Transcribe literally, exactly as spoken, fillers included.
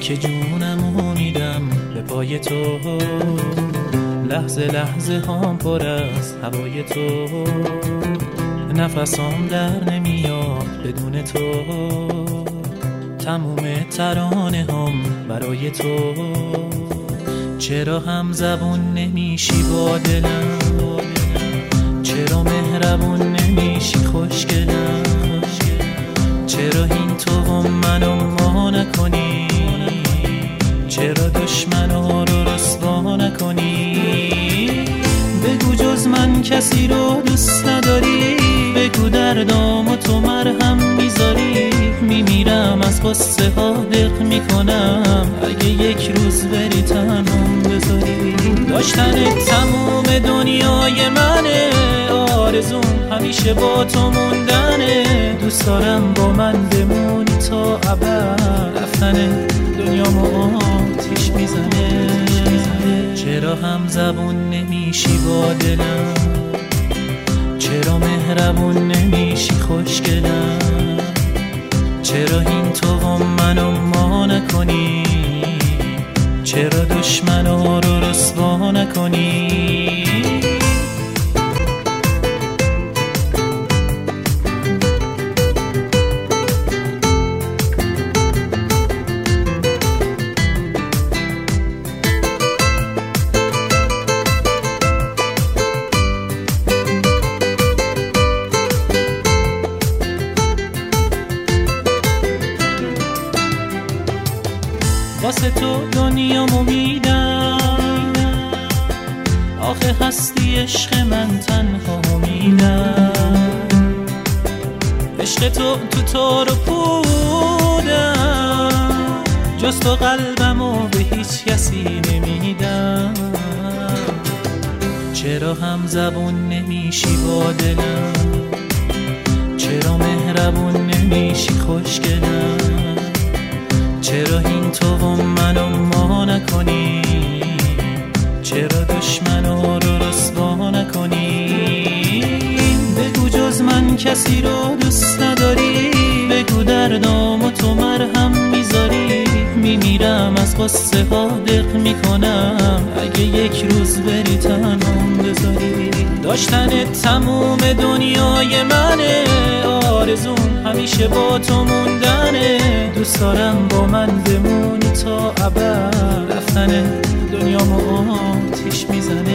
که جونمو میدم به پای تو، لحظه لحظه هام پر از هوای تو، نفسام در نمیاد بدون تو، تموم ترانه هم برای تو. چرا هم زبون نمیشی با دلم، چرا مهربون نمیشی خوشگلم، چرا این تو و منو ما نکنی، چرا دشمنا رو رسوا نکنی. بگو جز من کسی رو دوست نداری، بگو دردامو تو مرهم میذاری. میمیرم از قصه ها دق میکنم اگه یک روز بری تنم بذاری. داشتن تموم دنیای منه، آرزوم همیشه با تو موندنه. دوست دارم با من بمونی تا ابد، رفتن دنیامو آتیش میزنه. چرا هم زبون نمیشی با دلم، چرا مهربون نمیشی خوشگلم، چرا این تو و منو ما نکنی، چرا دشمنا رو رسوا نکنی. واسه تو دنیامو میدم، آخه هستی عشق من تنها میدم. عشق تو تو تو رو پودم، جز تو قلبمو به هیچ کسی نمیدم. چرا هم زبون نمیشی با دلم، چرا مهربون نمیشی خوشگلم، چرا این تو و منو ما نکنی، چرا دشمنا رو رسوا نکنی. بگو جز من کسی رو دوست نداری، بگو دردامو تو مرهم میذاری. میمیرم از قصه ها دق میکنم اگه یک روز بری تنم بذاری. داشتن تموم دنیای منه، آرزوم همیشه با تو موندنه. دوست دارم با من بمونی تا ابد، رفتن دنیامو آتیش میزنه.